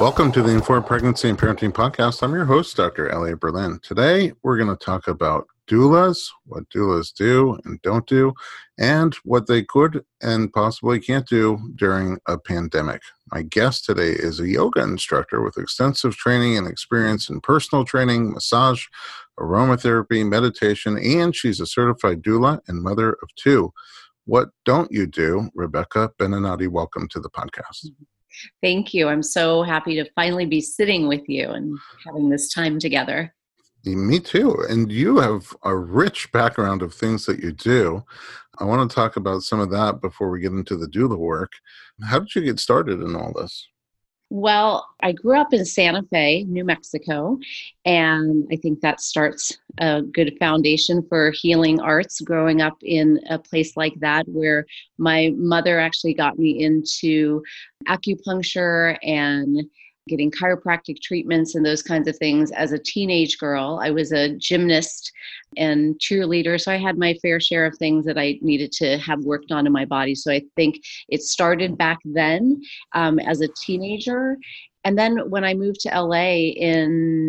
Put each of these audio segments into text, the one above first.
Welcome to the Informed Pregnancy and Parenting Podcast. I'm your host, Dr. Elliot Berlin. Today, we're going to talk about doulas, what doulas do and don't do, and what they could and possibly can't do during a pandemic. My guest today is a yoga instructor with extensive training and experience in personal training, massage, aromatherapy, meditation, and she's a certified doula and mother of two. What don't you do? Rebecca Beninati, welcome to the podcast. Thank you. I'm so happy to finally be sitting with you and having this time together. Me too. And you have a rich background of things that you do. I want to talk about some of that before we get into the doula work. How did you get started in all this? Well, I grew up in Santa Fe, New Mexico, and I think that starts a good foundation for healing arts, growing up in a place like that where my mother actually got me into acupuncture and getting chiropractic treatments and those kinds of things as a teenage girl. I was a gymnast and cheerleader, so I had my fair share of things that I needed to have worked on in my body. So I think it started back then as a teenager. And then when I moved to LA in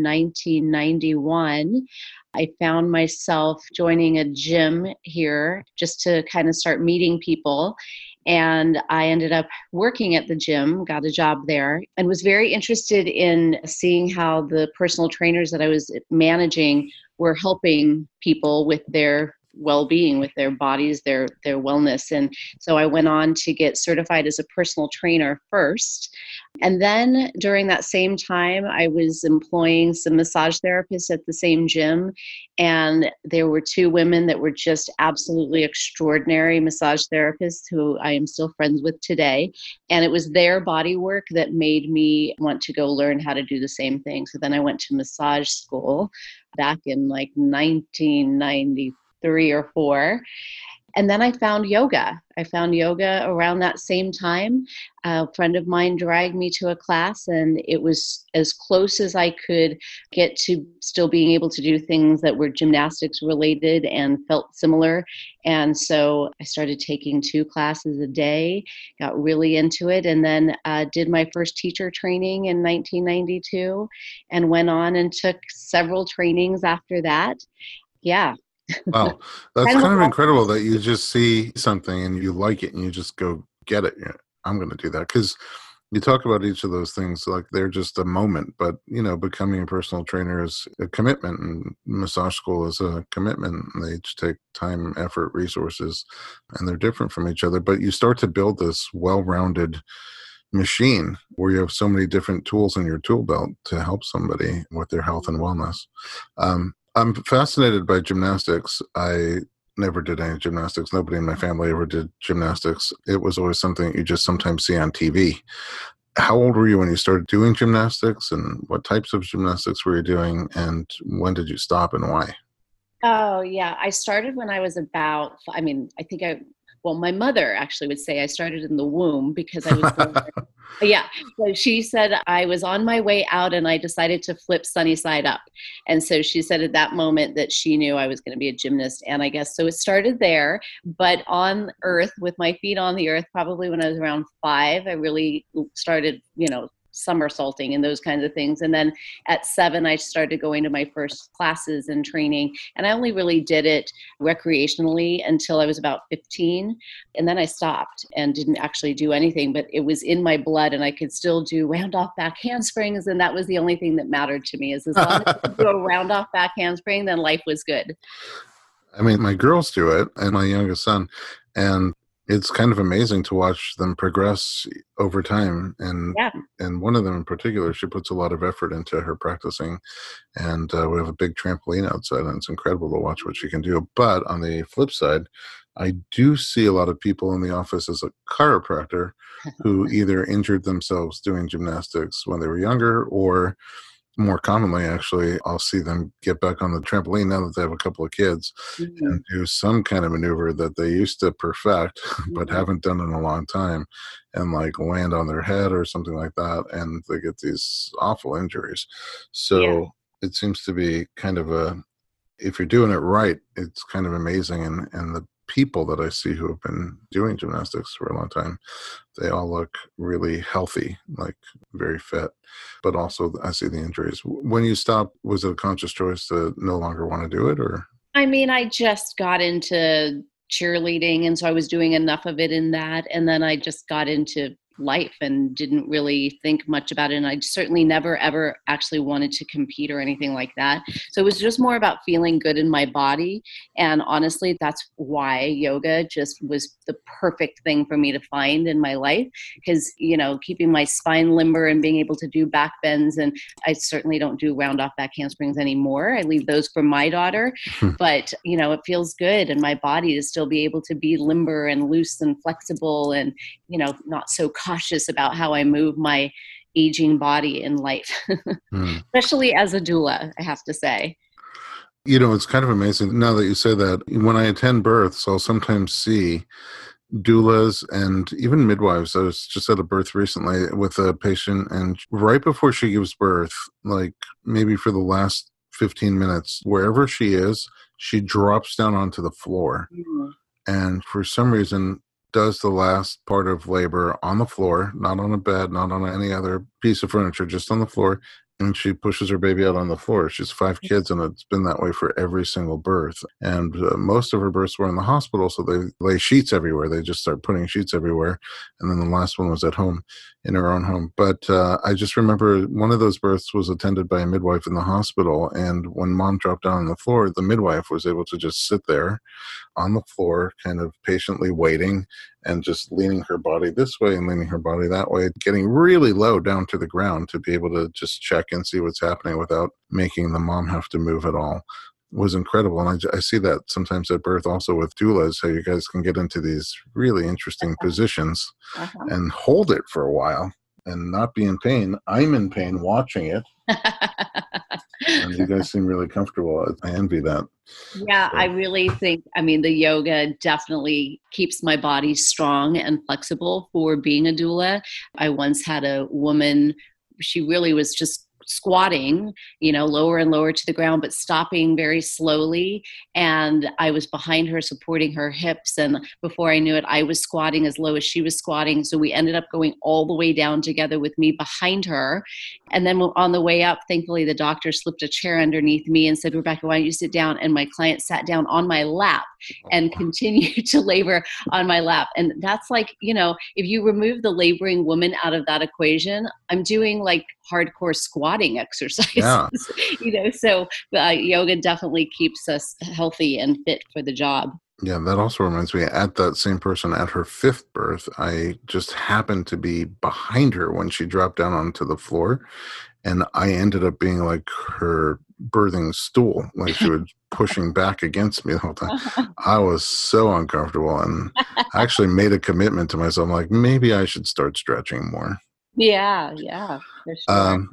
1991, I found myself joining a gym here just to kind of start meeting people. And I ended up working at the gym, got a job there, and was very interested in seeing how the personal trainers that I was managing were helping people with their well-being, with their bodies, their wellness. And so I went on to get certified as a personal trainer first. And then during that same time, I was employing some massage therapists at the same gym. And there were two women that were just absolutely extraordinary massage therapists who I am still friends with today. And it was their body work that made me want to go learn how to do the same thing. So then I went to massage school back in like 1993 or 4. And then I found yoga. I found yoga around that same time. A friend of mine dragged me to a class, and it was as close as I could get to still being able to do things that were gymnastics related and felt similar. And so I started taking 2 classes a day, got really into it, and then did my first teacher training in 1992 and went on and took several trainings after that. Yeah. Wow, that's kind of incredible that you just see something and you like it and you just go get it. Yeah, I'm going to do that, because you talk about each of those things like they're just a moment, but becoming a personal trainer is a commitment, and massage school is a commitment. They each take time, effort, resources, and they're different from each other. But you start to build this well-rounded machine where you have so many different tools in your tool belt to help somebody with their health and wellness. I'm fascinated by gymnastics. I never did any gymnastics. Nobody in my family ever did gymnastics. It was always something you just sometimes see on TV. How old were you when you started doing gymnastics, and what types of gymnastics were you doing, and when did you stop and why? Oh, yeah. I started when I was my mother actually would say I started in the womb because I was born. Yeah. So she said I was on my way out and I decided to flip sunny side up. And so she said at that moment that she knew I was going to be a gymnast. And I guess so it started there, but on earth, with my feet on the earth, probably when I was around 5, I really started, somersaulting and those kinds of things. And then at 7, I started going to my first classes and training. And I only really did it recreationally until I was about 15. And then I stopped and didn't actually do anything, but it was in my blood and I could still do round off back handsprings. And that was the only thing that mattered to me, is as long as I could do a round off back handspring, then life was good. I mean, my girls do it, and my youngest son, and it's kind of amazing to watch them progress over time. And one of them in particular, she puts a lot of effort into her practicing. And we have a big trampoline outside, and it's incredible to watch what she can do. But on the flip side, I do see a lot of people in the office as a chiropractor who either injured themselves doing gymnastics when they were younger, or more commonly, actually, I'll see them get back on the trampoline now that they have a couple of kids and do some kind of maneuver that they used to perfect, but haven't done in a long time, and like land on their head or something like that. And they get these awful injuries. So it seems to be kind of if you're doing it right, it's kind of amazing. And the people that I see who have been doing gymnastics for a long time, they all look really healthy, like very fit, but also I see the injuries. When you stopped, was it a conscious choice to no longer want to do it, or? I mean, I just got into cheerleading, and so I was doing enough of it in that, and then I just got into life and didn't really think much about it, and I certainly never ever actually wanted to compete or anything like that. So it was just more about feeling good in my body, and honestly, that's why yoga just was the perfect thing for me to find in my life, because keeping my spine limber and being able to do back bends, and I certainly don't do round off back handsprings anymore. I leave those for my daughter, but it feels good in my body to still be able to be limber and loose and flexible, and not so cautious about how I move my aging body in life, especially as a doula, I have to say. It's kind of amazing now that you say that. When I attend births, I'll sometimes see doulas and even midwives. I was just at a birth recently with a patient, and right before she gives birth, like maybe for the last 15 minutes, wherever she is, she drops down onto the floor. Mm. And for some reason, does the last part of labor on the floor, not on a bed, not on any other piece of furniture, just on the floor. And she pushes her baby out on the floor. She's 5 kids, and it's been that way for every single birth. And most of her births were in the hospital, so they lay sheets everywhere. They just start putting sheets everywhere. And then the last one was at home, in her own home. But I just remember one of those births was attended by a midwife in the hospital. And when mom dropped down on the floor, the midwife was able to just sit there on the floor, kind of patiently waiting and just leaning her body this way and leaning her body that way, getting really low down to the ground to be able to just check and see what's happening without making the mom have to move at all. It was incredible. And I see that sometimes at birth also with doulas, how you guys can get into these really interesting positions and hold it for a while and not be in pain. I'm in pain watching it. And you guys seem really comfortable. I envy that. Yeah, so. I really think, the yoga definitely keeps my body strong and flexible for being a doula. I once had a woman, she really was just squatting, lower and lower to the ground, but stopping very slowly. And I was behind her, supporting her hips. And before I knew it, I was squatting as low as she was squatting. So we ended up going all the way down together with me behind her. And then on the way up, thankfully, the doctor slipped a chair underneath me and said, "Rebecca, why don't you sit down?" And my client sat down on my lap and continued to labor on my lap. And that's like, if you remove the laboring woman out of that equation, I'm doing like hardcore squatting exercises. Yeah. So yoga definitely keeps us healthy and fit for the job. Yeah, that also reminds me, at that same person at her 5th birth, I just happened to be behind her when she dropped down onto the floor. And I ended up being like her birthing stool, like she was pushing back against me the whole time. I was so uncomfortable, and I actually made a commitment to myself, like maybe I should start stretching more. Yeah, for sure.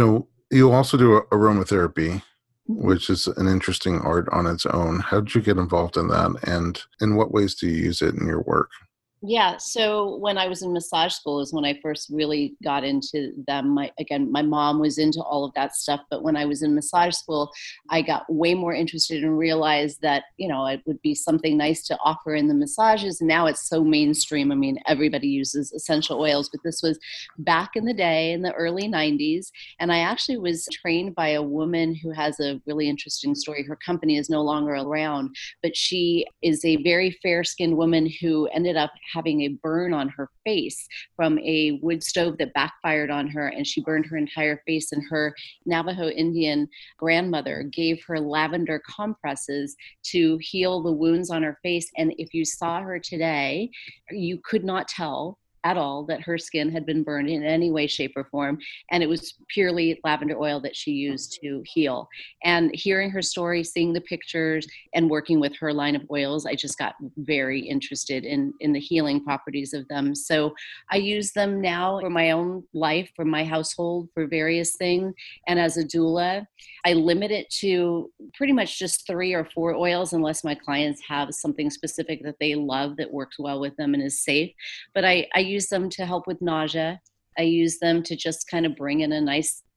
You also do aromatherapy, which is an interesting art on its own. How did you get involved in that, and in what ways do you use it in your work? Yeah. So when I was in massage school is when I first really got into them. My mom was into all of that stuff. But when I was in massage school, I got way more interested and realized that, it would be something nice to offer in the massages. And now it's so mainstream. Everybody uses essential oils, but this was back in the day in the early 90s. And I actually was trained by a woman who has a really interesting story. Her company is no longer around, but she is a very fair-skinned woman who ended up having a burn on her face from a wood stove that backfired on her, and she burned her entire face. And her Navajo Indian grandmother gave her lavender compresses to heal the wounds on her face. And if you saw her today, you could not tell at all that her skin had been burned in any way, shape, or form. And it was purely lavender oil that she used to heal. And hearing her story, seeing the pictures, and working with her line of oils, I just got very interested in the healing properties of them. So I use them now for my own life, for my household, for various things. And as a doula, I limit it to pretty much just 3 or 4 oils, unless my clients have something specific that they love that works well with them and is safe. But I use them to help with nausea. I use them to just kind of bring in a nice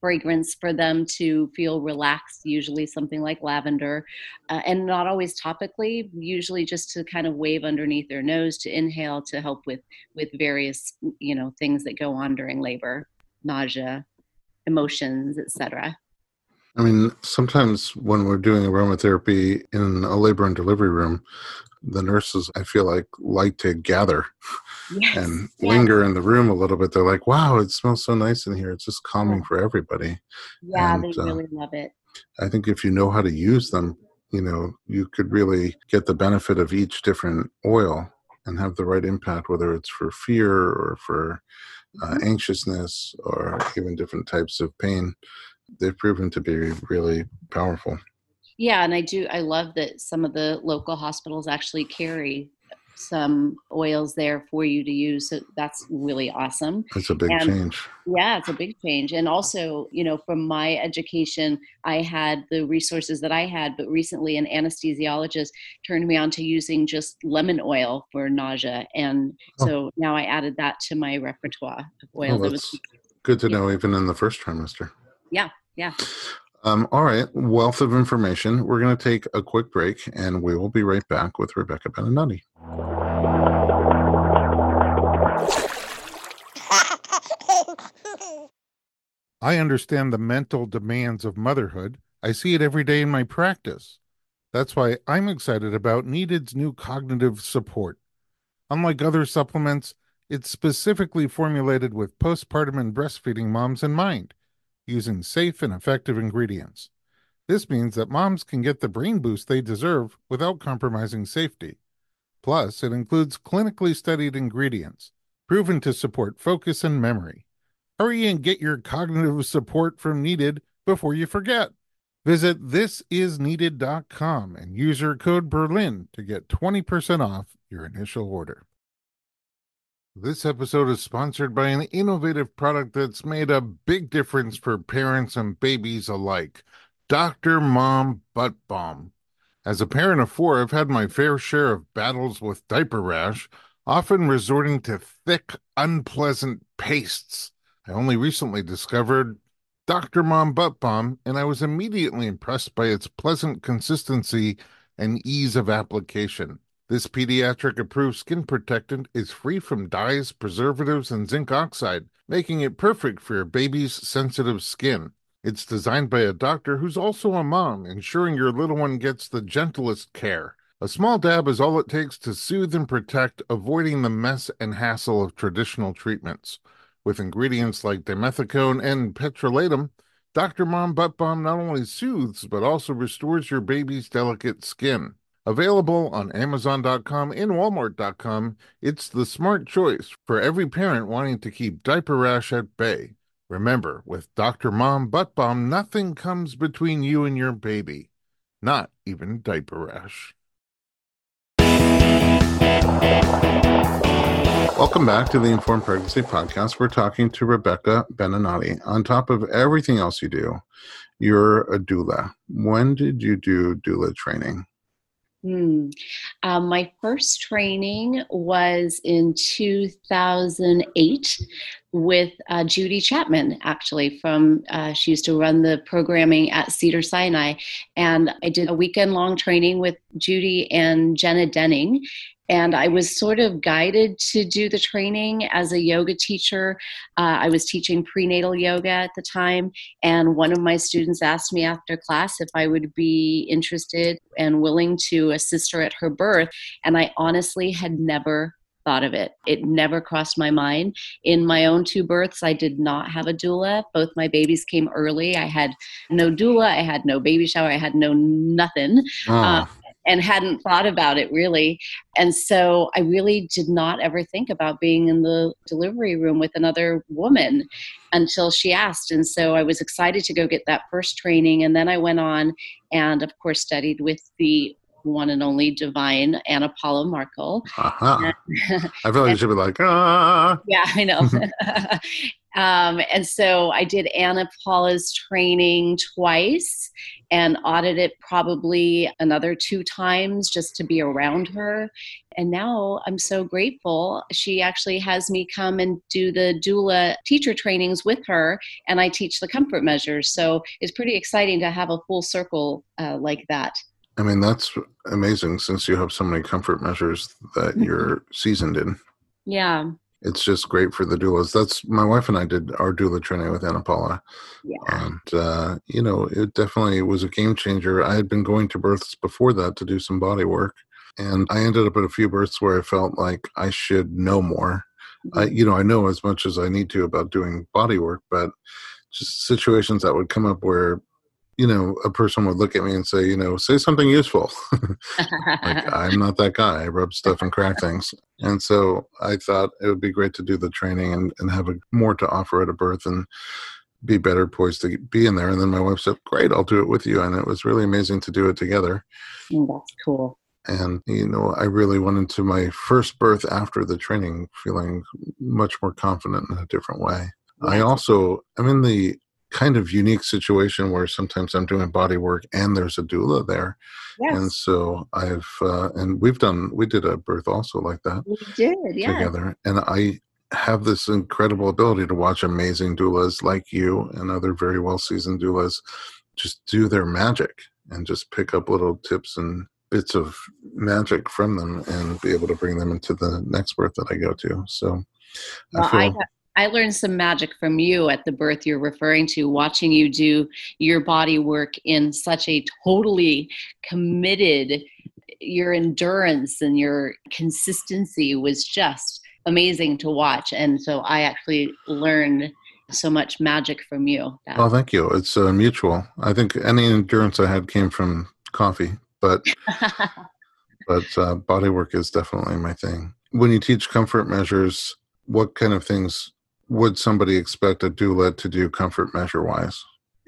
fragrance for them to feel relaxed, usually something like lavender, and not always topically, usually just to kind of wave underneath their nose to inhale to help with various, things that go on during labor, nausea, emotions, etc. I mean, sometimes when we're doing aromatherapy in a labor and delivery room, the nurses, I feel like to gather Yes. and linger in the room a little bit. They're like, wow, it smells so nice in here. It's just calming for everybody. Yeah, And they really love it. I think if you know how to use them, you could really get the benefit of each different oil and have the right impact, whether it's for fear or for anxiousness or even different types of pain. They've proven to be really powerful. Yeah, and I love that some of the local hospitals actually carry some oils there for you to use. So that's really awesome. It's a big And change. yeah, it's a big change. And also, from my education, I had the resources that I had, but recently an anesthesiologist turned me on to using just lemon oil for nausea. And so now I added that to my repertoire of oils. That's good to know, even in the first trimester. Yeah, yeah. All right, wealth of information. We're going to take a quick break, and we will be right back with Rebecca Beninati. I understand the mental demands of motherhood. I see it every day in my practice. That's why I'm excited about Needed's new cognitive support. Unlike other supplements, it's specifically formulated with postpartum and breastfeeding moms in mind, using safe and effective ingredients. This means that moms can get the brain boost they deserve without compromising safety. Plus, it includes clinically studied ingredients, proven to support focus and memory. Hurry and get your cognitive support from Needed before you forget. Visit thisisneeded.com and use your code Berlin to get 20% off your initial order. This episode is sponsored by an innovative product that's made a big difference for parents and babies alike. Dr. Mom Butt Balm. As a parent of 4, I've had my fair share of battles with diaper rash, often resorting to thick, unpleasant pastes. I only recently discovered Dr. Mom Butt Balm, and I was immediately impressed by its pleasant consistency and ease of application. This pediatric-approved skin protectant is free from dyes, preservatives, and zinc oxide, making it perfect for your baby's sensitive skin. It's designed by a doctor who's also a mom, ensuring your little one gets the gentlest care. A small dab is all it takes to soothe and protect, avoiding the mess and hassle of traditional treatments. With ingredients like dimethicone and petrolatum, Dr. Mom Butt Balm not only soothes, but also restores your baby's delicate skin. Available on Amazon.com and Walmart.com, it's the smart choice for every parent wanting to keep diaper rash at bay. Remember, with Dr. Mom Butt Balm, nothing comes between you and your baby. Not even diaper rash. Welcome back to the Informed Pregnancy Podcast. We're talking to Rebecca Beninati. On top of everything else you do, you're a doula. When did you do doula training? My first training was in 2008 with Judy Chapman, actually, she used to run the programming at Cedars-Sinai. And I did a weekend-long training with Judy and Jenna Denning. And I was sort of guided to do the training as a yoga teacher. I was teaching prenatal yoga at the time, and one of my students asked me after class if I would be interested and willing to assist her at her birth. And I honestly had never thought of it. It never crossed my mind. In my own 2 births, I did not have a doula. Both my babies came early. I had no doula. I had no baby shower. I had no nothing. And hadn't thought about it really. And so I really did not ever think about being in the delivery room with another woman until she asked. And so I was excited to go get that first training. And then I went on and, of course, studied with the one and only divine Anna Paula Markle. I feel like you should be like, ah. Yeah, I know. And so I did Anna Paula's training twice and audited probably another 2 times just to be around her. And now I'm so grateful. She actually has me come and do the doula teacher trainings with her, and I teach the comfort measures. So it's pretty exciting to have a full circle like that. I mean, that's amazing since you have so many comfort measures that you're seasoned in. Yeah. It's just great for the doulas. That's my wife and I did our doula training with Anna Paula. Yeah. And, it definitely was a game changer. I had been going to births before that to do some body work. And I ended up at a few births where I felt like I should know more. Mm-hmm. I know as much as I need to about doing body work, but just situations that would come up where, a person would look at me and say, say something useful. Like, I'm not that guy. I rub stuff and crack things. And so I thought it would be great to do the training and have more to offer at a birth and be better poised to be in there. And then my wife said, great, I'll do it with you. And it was really amazing to do it together. That's cool. And, I really went into my first birth after the training feeling much more confident in a different way. Yes. I'm in the kind of unique situation where sometimes I'm doing body work and there's a doula there. And Yes. so and we did a birth also like that We did. Yes. together. And I have this incredible ability to watch amazing doulas like you and other very well seasoned doulas just do their magic and just pick up little tips and bits of magic from them and be able to bring them into the next birth that I go to. So Well, I learned some magic from you at the birth you're referring to, watching you do your body work in such a totally committed, your endurance and your consistency was just amazing to watch. And so I actually learned so much magic from you. Well, thank you. It's mutual. I think any endurance I had came from coffee, but body work is definitely my thing. When you teach comfort measures, what kind of things would somebody expect a doula to do comfort measure wise?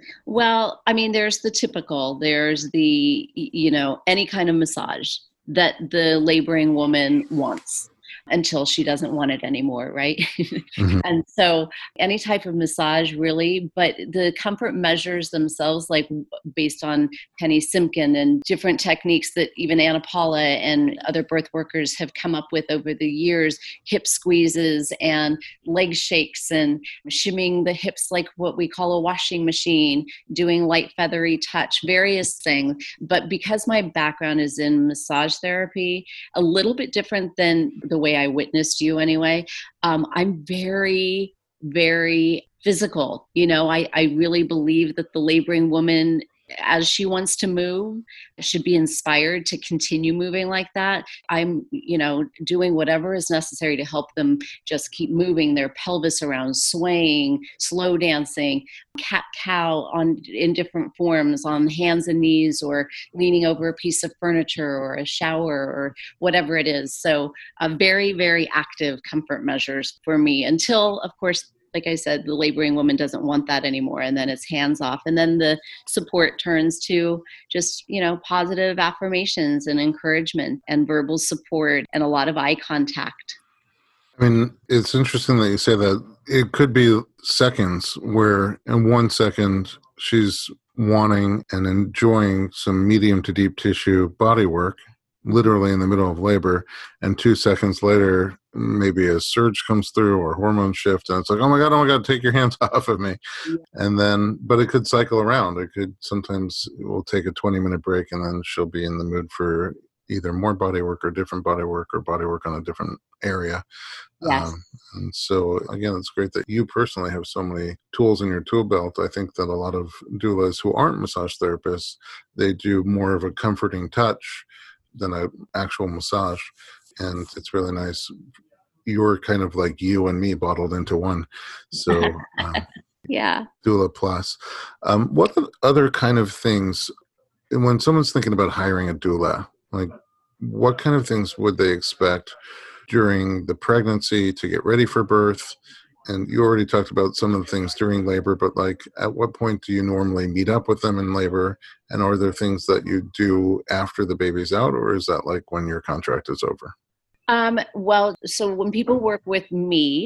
Well, I mean, there's the typical, there's the, any kind of massage that the laboring woman wants until she doesn't want it anymore, right? Mm-hmm. And so any type of massage really, but the comfort measures themselves, like based on Penny Simkin and different techniques that even Anna Paula and other birth workers have come up with over the years, hip squeezes and leg shakes and shimming the hips like what we call a washing machine, doing light feathery touch, various things. But because my background is in massage therapy, a little bit different than the way I witnessed you anyway. I'm very, very physical. I really believe that the laboring woman, as she wants to move, should be inspired to continue moving like that. I'm, doing whatever is necessary to help them just keep moving their pelvis around, swaying, slow dancing, cat-cow in different forms, on hands and knees, or leaning over a piece of furniture or a shower or whatever it is. So very, very active comfort measures for me until, of course, like I said, the laboring woman doesn't want that anymore. And then it's hands off. And then the support turns to just, positive affirmations and encouragement and verbal support and a lot of eye contact. I mean, it's interesting that you say that. It could be seconds where in 1 second she's wanting and enjoying some medium to deep tissue body work, literally in the middle of labor, and 2 seconds later maybe a surge comes through or hormone shift and it's like, oh my god, take your hands off of me. Yeah. And then but it could cycle around. Sometimes we'll take a 20-minute break and then she'll be in the mood for either more body work or different body work or body work on a different area. Yes. And so again, it's great that you personally have so many tools in your tool belt. I think that a lot of doulas who aren't massage therapists, they do more of a comforting touch than an actual massage. And it's really nice. You're kind of like you and me bottled into one. So yeah. Doula Plus. What other kind of things, when someone's thinking about hiring a doula, like what kind of things would they expect during the pregnancy to get ready for birth? And you already talked about some of the things during labor, but like at what point do you normally meet up with them in labor? And are there things that you do after the baby's out, or is that like when your contract is over? Well, so when people work with me,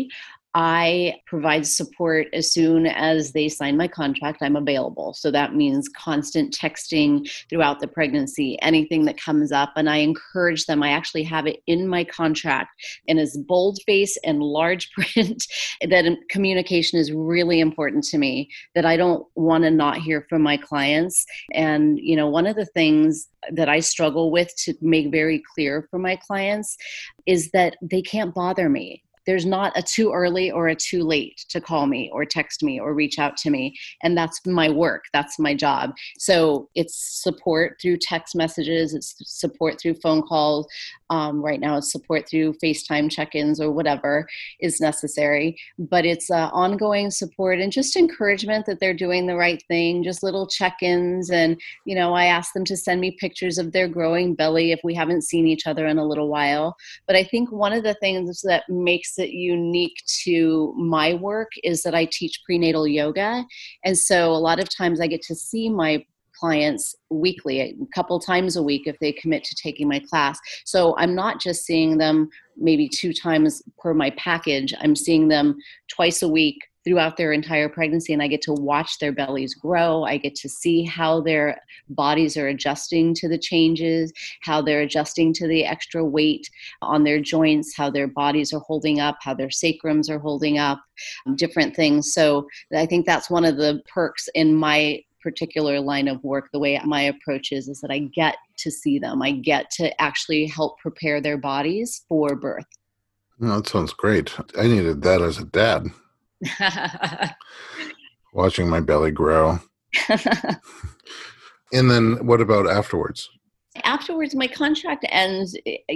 I provide support as soon as they sign my contract. I'm available. So that means constant texting throughout the pregnancy, anything that comes up. And I encourage them. I actually have it in my contract in as boldface and large print that communication is really important to me, that I don't want to not hear from my clients. And, one of the things that I struggle with to make very clear for my clients is that they can't bother me. There's not a too early or a too late to call me or text me or reach out to me. And that's my work. That's my job. So it's support through text messages. It's support through phone calls. Right now it's support through FaceTime check-ins or whatever is necessary. But it's ongoing support and just encouragement that they're doing the right thing, just little check-ins. And, I ask them to send me pictures of their growing belly if we haven't seen each other in a little while. But I think one of the things that makes it unique to my work is that I teach prenatal yoga. And so a lot of times I get to see my clients weekly, a couple times a week if they commit to taking my class. So I'm not just seeing them maybe 2 times per my package. I'm seeing them twice a week throughout their entire pregnancy, and I get to watch their bellies grow. I get to see how their bodies are adjusting to the changes, how they're adjusting to the extra weight on their joints, how their bodies are holding up, how their sacrums are holding up, different things. So I think that's one of the perks in my particular line of work. The way my approach is that I get to see them. I get to actually help prepare their bodies for birth. Oh, that sounds great. I needed that as a dad. Watching my belly grow. And then what about afterwards? Afterwards, my contract ends,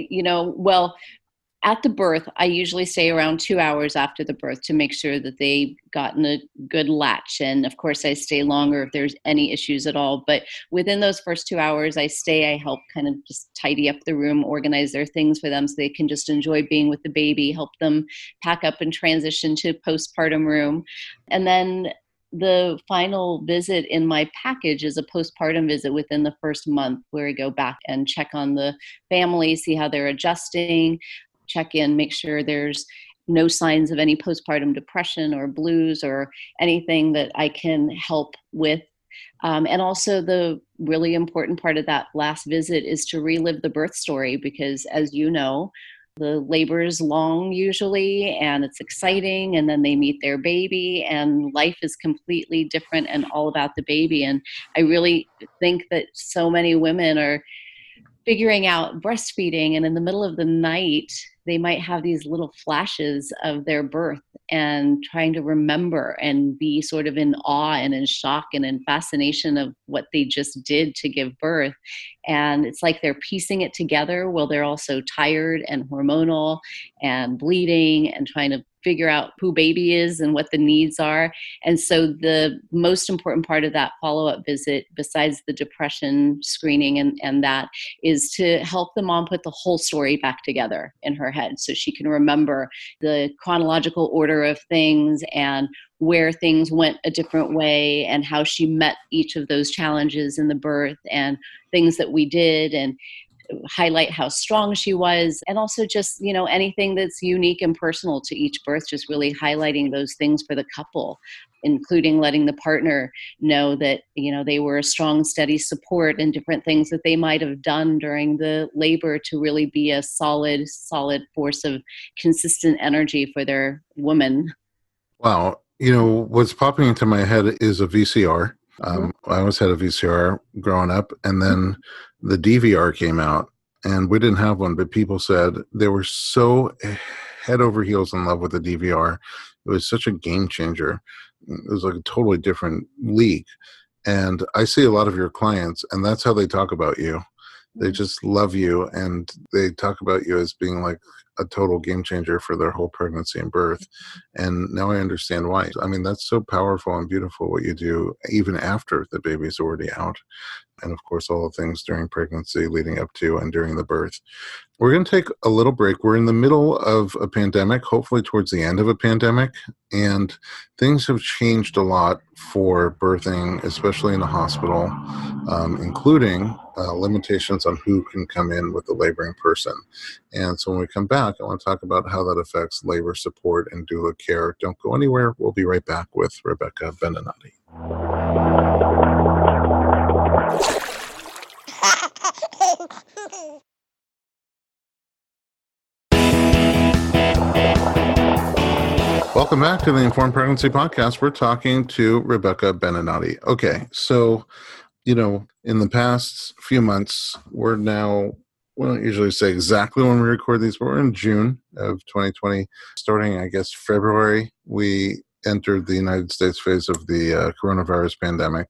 at the birth, I usually stay around 2 hours after the birth to make sure that they've gotten a good latch. And of course, I stay longer if there's any issues at all. But within those first 2 hours, I help kind of just tidy up the room, organize their things for them so they can just enjoy being with the baby, help them pack up and transition to postpartum room. And then the final visit in my package is a postpartum visit within the first month, where I go back and check on the family, see how they're adjusting, check in, make sure there's no signs of any postpartum depression or blues or anything that I can help with. And also the really important part of that last visit is to relive the birth story, because as you know, the labor is long usually and it's exciting, and then they meet their baby and life is completely different and all about the baby. And I really think that so many women are figuring out breastfeeding, and in the middle of the night, they might have these little flashes of their birth and trying to remember and be sort of in awe and in shock and in fascination of what they just did to give birth. And it's like they're piecing it together while they're also tired and hormonal and bleeding and trying to figure out who baby is and what the needs are. And so the most important part of that follow-up visit, besides the depression screening and that, is to help the mom put the whole story back together in her head so she can remember the chronological order of things and where things went a different way and how she met each of those challenges in the birth and things that we did, and highlight how strong she was, and also just, anything that's unique and personal to each birth, just really highlighting those things for the couple, including letting the partner know that, they were a strong, steady support and different things that they might have done during the labor to really be a solid force of consistent energy for their woman. Wow. What's popping into my head is a VCR. I always had a VCR growing up, and then the DVR came out, and we didn't have one, but people said they were so head over heels in love with the DVR. It was such a game changer. It was like a totally different league. And I see a lot of your clients, and that's how they talk about you. They just love you, and they talk about you as being like a total game changer for their whole pregnancy and birth. And now I understand why. I mean, that's so powerful and beautiful what you do, even after the baby's already out. And of course, all the things during pregnancy, leading up to and during the birth. We're going to take a little break. We're in the middle of a pandemic, hopefully towards the end of a pandemic, and things have changed a lot for birthing, especially in the hospital, including limitations on who can come in with the laboring person. And so when we come back, back, I want to talk about how that affects labor support and doula care. Don't go anywhere. We'll be right back with Rebecca Beninati. Welcome back to the Informed Pregnancy Podcast. We're talking to Rebecca Beninati. Okay, so, in the past few months, we don't usually say exactly when we record these, but we're in June of 2020. Starting, I guess, February, we entered the United States phase of the coronavirus pandemic.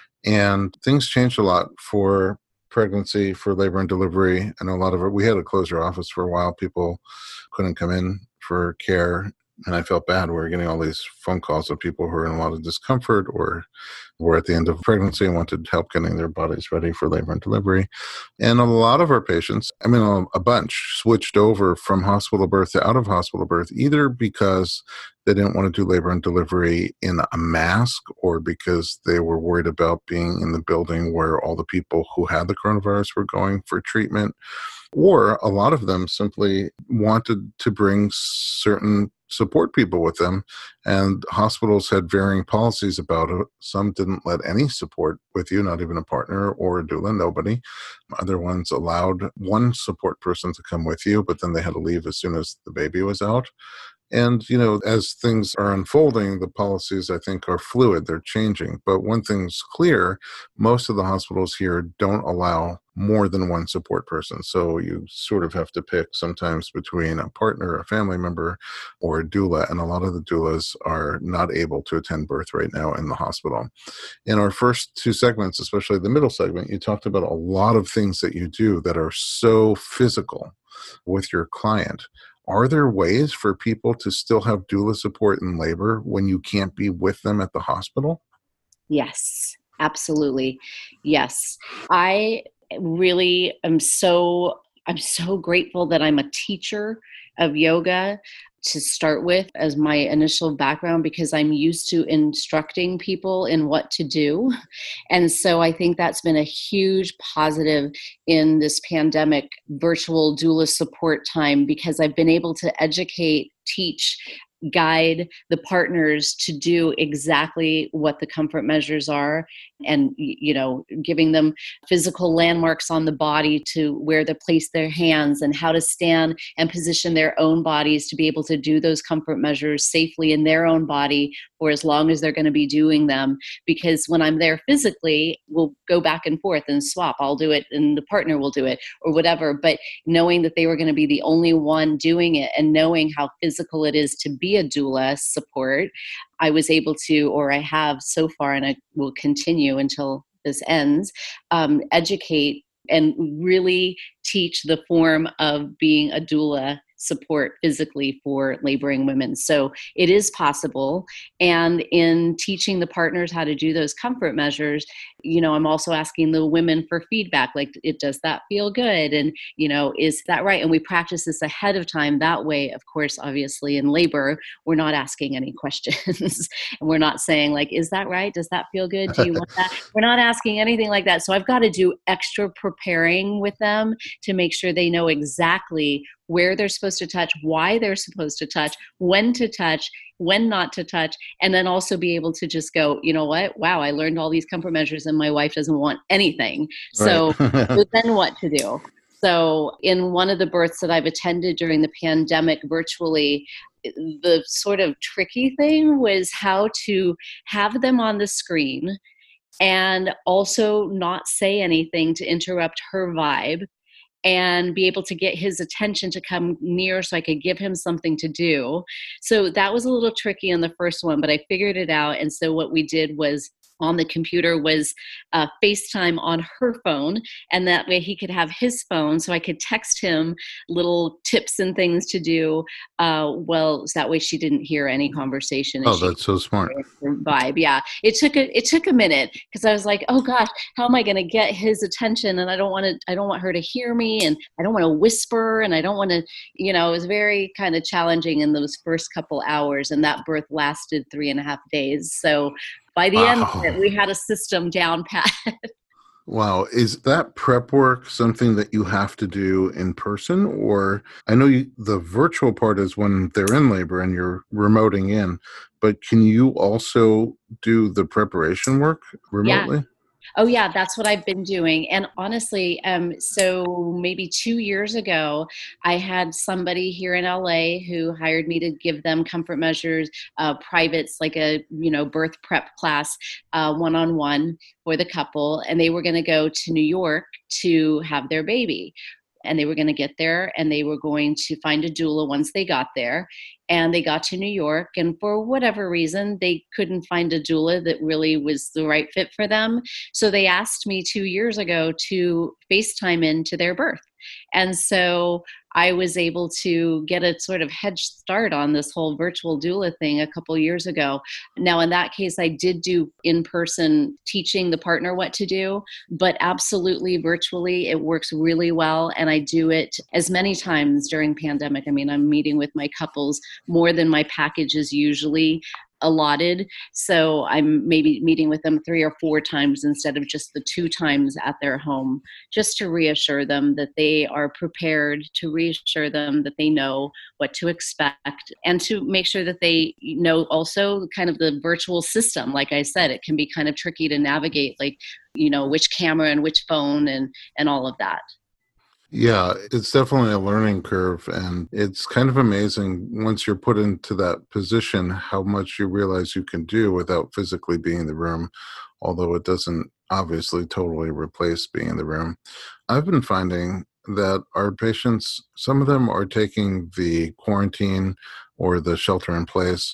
And things changed a lot for pregnancy, for labor and delivery. And a lot of it, we had to close our office for a while. People couldn't come in for care. And I felt bad. We were getting all these phone calls of people who were in a lot of discomfort or were at the end of pregnancy and wanted help getting their bodies ready for labor and delivery. And a lot of our patients, a bunch, switched over from hospital birth to out of hospital birth, either because they didn't want to do labor and delivery in a mask or because they were worried about being in the building where all the people who had the coronavirus were going for treatment. Or a lot of them simply wanted to bring certain support people with them, and hospitals had varying policies about it. Some didn't let any support with you, not even a partner or a doula, nobody. Other ones allowed one support person to come with you, but then they had to leave as soon as the baby was out. And, as things are unfolding, the policies, I think, are fluid. They're changing. But one thing's clear, most of the hospitals here don't allow more than one support person. So you sort of have to pick sometimes between a partner, a family member, or a doula. And a lot of the doulas are not able to attend birth right now in the hospital. In our first two segments, especially the middle segment, you talked about a lot of things that you do that are so physical with your client. Are there ways for people to still have doula support in labor when you can't be with them at the hospital? Yes, absolutely. Yes. I really am I'm so grateful that I'm a teacher of yoga to start with as my initial background, because I'm used to instructing people in what to do. And so I think that's been a huge positive in this pandemic virtual doula support time, because I've been able to educate, teach, guide the partners to do exactly what the comfort measures are, and giving them physical landmarks on the body to where to place their hands and how to stand and position their own bodies to be able to do those comfort measures safely in their own body for as long as they're going to be doing them. Because when I'm there physically, we'll go back and forth and swap. I'll do it and the partner will do it or whatever. But knowing that they were going to be the only one doing it and knowing how physical it is to be a doula support, I was able to, or I have so far, and I will continue until this ends, educate and really teach the form of being a doula support physically for laboring women. So it is possible. And in teaching the partners how to do those comfort measures, I'm also asking the women for feedback, like, does that feel good? And, is that right? And we practice this ahead of time. That way, of course, obviously in labor, we're not asking any questions. And we're not saying like, is that right? Does that feel good? Do you want that? We're not asking anything like that. So I've got to do extra preparing with them to make sure they know exactly where they're supposed to touch, why they're supposed to touch, when to touch, when not to touch, and then also be able to just go, you know what? Wow, I learned all these comfort measures and my wife doesn't want anything. So, Right. so then what to do? So in one of the births that I've attended during the pandemic virtually, the sort of tricky thing was how to have them on the screen and also not say anything to interrupt her vibe, and be able to get his attention to come near so I could give him something to do. So that was a little tricky on the first one, but I figured it out. And so what we did was on the computer was FaceTime on her phone, and that way he could have his phone so I could text him little tips and things to do. So that way she didn't hear any conversation. And That's so smart. Vibe. Yeah. It took a minute because I was like, oh gosh, how am I going to get his attention? And I don't want her to hear me, and I don't want to whisper, and I don't want to, it was very kind of challenging in those first couple hours. And that birth lasted 3.5 days. So by the end of it, we had a system down pat. Wow. Is that prep work something that you have to do in person? Or I know the virtual part is when they're in labor and you're remoting in, but can you also do the preparation work Yeah. remotely? Oh yeah, that's what I've been doing. And honestly, so maybe 2 years ago, I had somebody here in LA who hired me to give them comfort measures, privates, like a birth prep class, one-on-one for the couple, and they were going to go to New York to have their baby. And they were going to get there and they were going to find a doula once they got there. And they got to New York, and for whatever reason, they couldn't find a doula that really was the right fit for them. So they asked me 2 years ago to FaceTime into their birth. And so I was able to get a sort of head start on this whole virtual doula thing a couple years ago. Now, in that case, I did do in person teaching the partner what to do, but absolutely virtually, it works really well. And I do it as many times during pandemic. I mean, I'm meeting with my couples more than my package is usually allotted. So I'm maybe meeting with them 3 or 4 times instead of just the 2 times at their home, just to reassure them that they are prepared, to reassure them that they know what to expect, and to make sure that they know also kind of the virtual system. Like I said, it can be kind of tricky to navigate, like, which camera and which phone and all of that. Yeah, it's definitely a learning curve. And it's kind of amazing once you're put into that position how much you realize you can do without physically being in the room, although it doesn't obviously totally replace being in the room. I've been finding that our patients, some of them are taking the quarantine or the shelter in place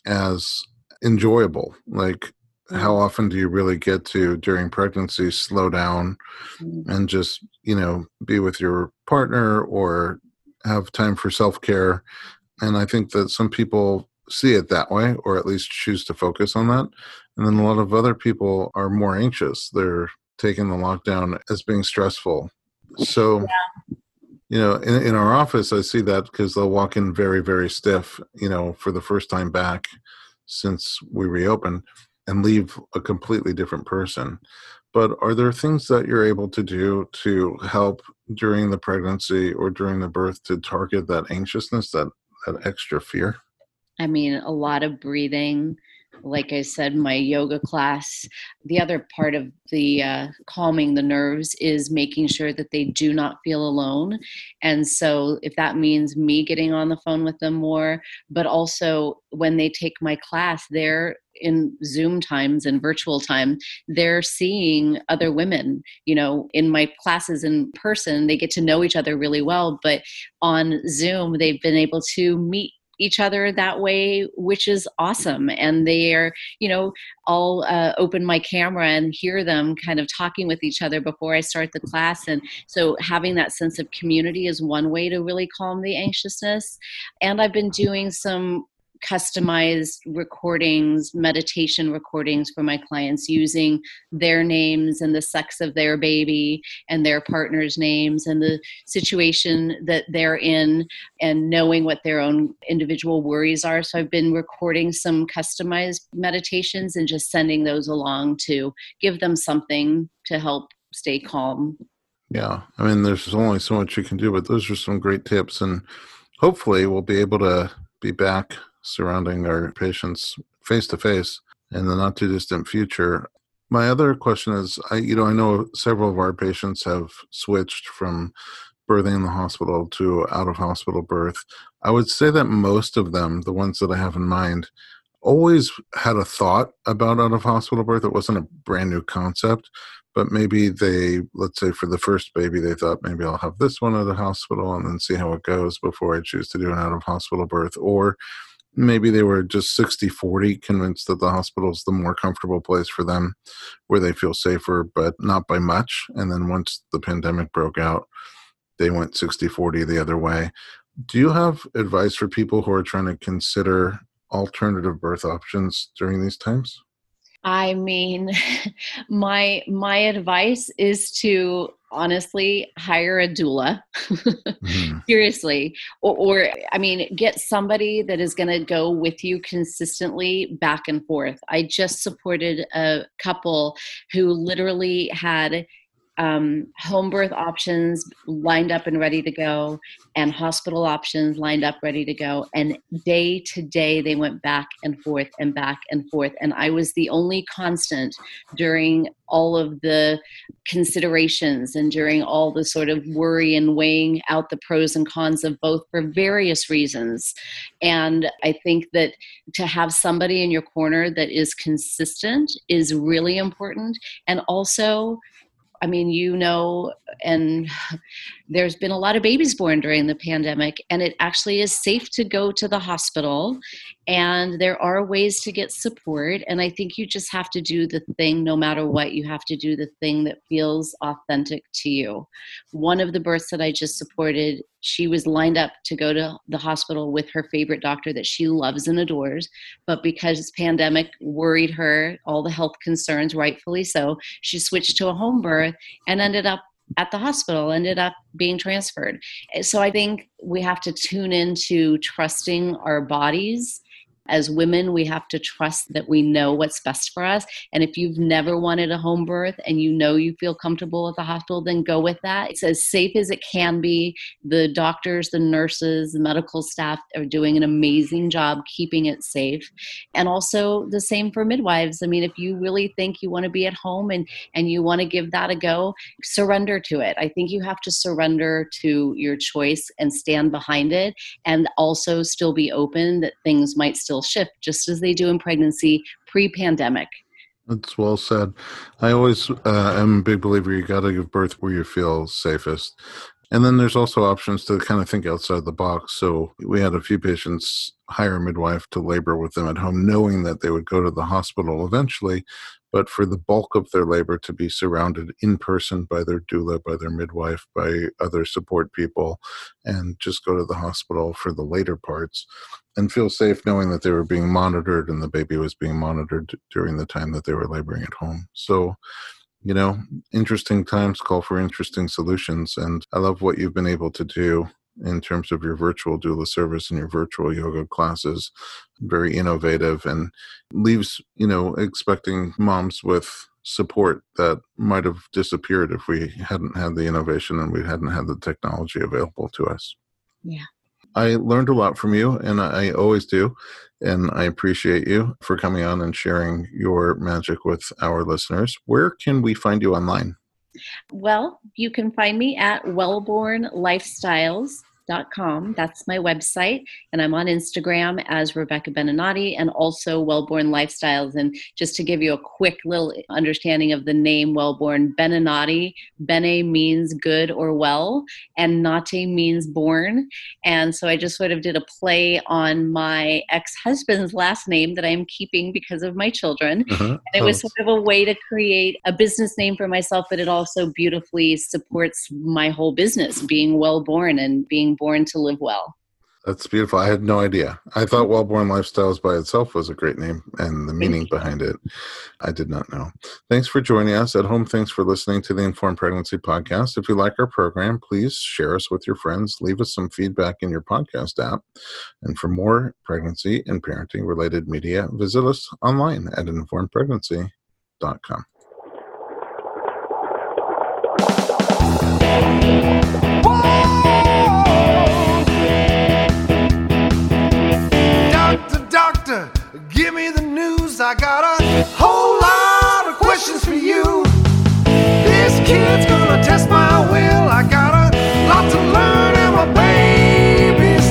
as enjoyable. Like, how Mm. often do you really get to, during pregnancy, slow down Mm. and just, be with your partner or have time for self-care? And I think that some people see it that way, or at least choose to focus on that. And then a lot of other people are more anxious. They're taking the lockdown as being stressful. So, in our office, I see that because they'll walk in very, very stiff, for the first time back since we reopened, and leave a completely different person. But are there things that you're able to do to help during the pregnancy or during the birth to target that anxiousness, that extra fear? I mean, a lot of breathing. Like I said, my yoga class. The other part of the calming the nerves is making sure that they do not feel alone. And so, if that means me getting on the phone with them more, but also when they take my class, they're in Zoom times and virtual time, they're seeing other women. In my classes in person, they get to know each other really well, but on Zoom, they've been able to meet each other that way, which is awesome. And they are, I'll open my camera and hear them kind of talking with each other before I start the class. And so having that sense of community is one way to really calm the anxiousness. And I've been doing some customized recordings, meditation recordings for my clients using their names and the sex of their baby and their partner's names and the situation that they're in, and knowing what their own individual worries are. So I've been recording some customized meditations and just sending those along to give them something to help stay calm. Yeah. I mean, there's only so much you can do, but those are some great tips. And hopefully we'll be able to be back surrounding our patients face to face in the not too distant future. My other question is, I know several of our patients have switched from birthing in the hospital to out of hospital birth. I would say that most of them, the ones that I have in mind, always had a thought about out of hospital birth. It wasn't a brand new concept, but maybe let's say for the first baby, they thought maybe I'll have this one at the hospital and then see how it goes before I choose to do an out of hospital birth. Or maybe they were just 60-40, convinced that the hospital is the more comfortable place for them, where they feel safer, but not by much. And then once the pandemic broke out, they went 60-40 the other way. Do you have advice for people who are trying to consider alternative birth options during these times? I mean, my advice is to honestly hire a doula. Mhm. Seriously. Or I mean, get somebody that is going to go with you consistently back and forth. I just supported a couple who literally had home birth options lined up and ready to go, and hospital options lined up, ready to go. And day to day, they went back and forth and back and forth. And I was the only constant during all of the considerations and during all the sort of worry and weighing out the pros and cons of both for various reasons. And I think that to have somebody in your corner that is consistent is really important. And also, I mean, and there's been a lot of babies born during the pandemic, and it actually is safe to go to the hospital, and there are ways to get support. And I think you just have to do the thing, no matter what. You have to do the thing that feels authentic to you. One of the births that I just supported, she was lined up to go to the hospital with her favorite doctor that she loves and adores. But because this pandemic worried her, all the health concerns, rightfully so, she switched to a home birth and ended up at the hospital, ended up being transferred. So I think we have to tune into trusting our bodies. As women, we have to trust that we know what's best for us. And if you've never wanted a home birth and you feel comfortable at the hospital, then go with that. It's as safe as it can be. The doctors, the nurses, the medical staff are doing an amazing job keeping it safe. And also the same for midwives. I mean, if you really think you want to be at home and you want to give that a go, surrender to it. I think you have to surrender to your choice and stand behind it, and also still be open that things might still shift, just as they do in pregnancy pre-pandemic. That's well said. I always am a big believer you got to give birth where you feel safest. And then there's also options to kind of think outside the box. So we had a few patients hire a midwife to labor with them at home, knowing that they would go to the hospital eventually, but for the bulk of their labor to be surrounded in person by their doula, by their midwife, by other support people, and just go to the hospital for the later parts and feel safe knowing that they were being monitored and the baby was being monitored during the time that they were laboring at home. So, interesting times call for interesting solutions. And I love what you've been able to do in terms of your virtual doula service and your virtual yoga classes. Very innovative, and leaves, expecting moms with support that might have disappeared if we hadn't had the innovation and we hadn't had the technology available to us. Yeah. I learned a lot from you, and I always do. And I appreciate you for coming on and sharing your magic with our listeners. Where can we find you online? Well, you can find me at wellbornlifestyles.com. That's my website. And I'm on Instagram as Rebecca Beninati, and also Wellborn Lifestyles. And just to give you a quick little understanding of the name Wellborn, Beninati, Bene means good or well, and Nate means born. And so I just sort of did a play on my ex-husband's last name that I'm keeping because of my children. And it was sort of a way to create a business name for myself, but it also beautifully supports my whole business, being well-born and being born to live well. That's beautiful. I had no idea. I thought Wellborn Lifestyles by itself was a great name, and the meaning behind it, I did not know. Thanks for joining us at home. Thanks for listening to the Informed Pregnancy Podcast. If you like our program, please share us with your friends. Leave us some feedback in your podcast app. And for more pregnancy and parenting related media, visit us online at informedpregnancy.com. Doctor, give me the news. I got a whole lot of questions for you. This kid's gonna test my will. I got a lot to learn, and my baby's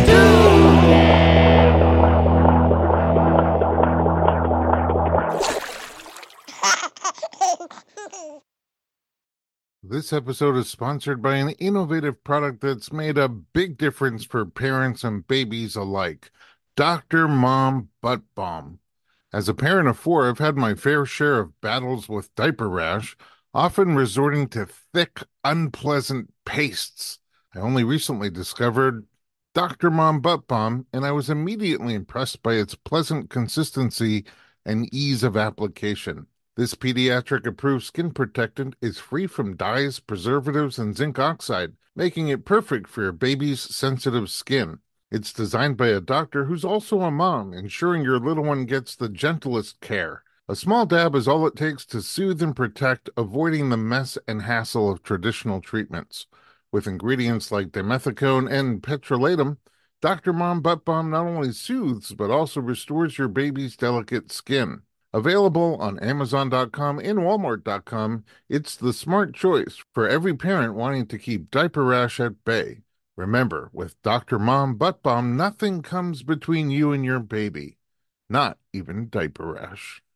due. This episode is sponsored by an innovative product that's made a big difference for parents and babies alike. Dr. Mom Butt Balm. As a parent of 4, I've had my fair share of battles with diaper rash, often resorting to thick, unpleasant pastes. I only recently discovered Dr. Mom Butt Balm, and I was immediately impressed by its pleasant consistency and ease of application. This pediatric-approved skin protectant is free from dyes, preservatives, and zinc oxide, making it perfect for your baby's sensitive skin. It's designed by a doctor who's also a mom, ensuring your little one gets the gentlest care. A small dab is all it takes to soothe and protect, avoiding the mess and hassle of traditional treatments. With ingredients like dimethicone and petrolatum, Dr. Mom Butt Balm not only soothes but also restores your baby's delicate skin. Available on Amazon.com and Walmart.com, it's the smart choice for every parent wanting to keep diaper rash at bay. Remember, with Dr. Mom Butt Balm, nothing comes between you and your baby, not even diaper rash.